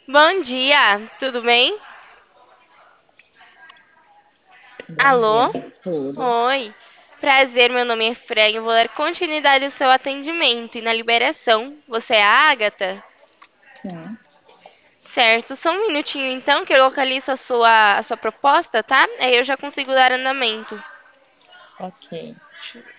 Bom dia, tudo bem? Bom Alô? dia, tudo. Oi. Prazer, meu nome é Fran. Eu vou dar continuidade ao seu atendimento e na liberação. Você é a Ágata? Sim, Certo, só um minutinho então que eu localizo a sua proposta, tá? Aí eu já consigo dar andamento. ok.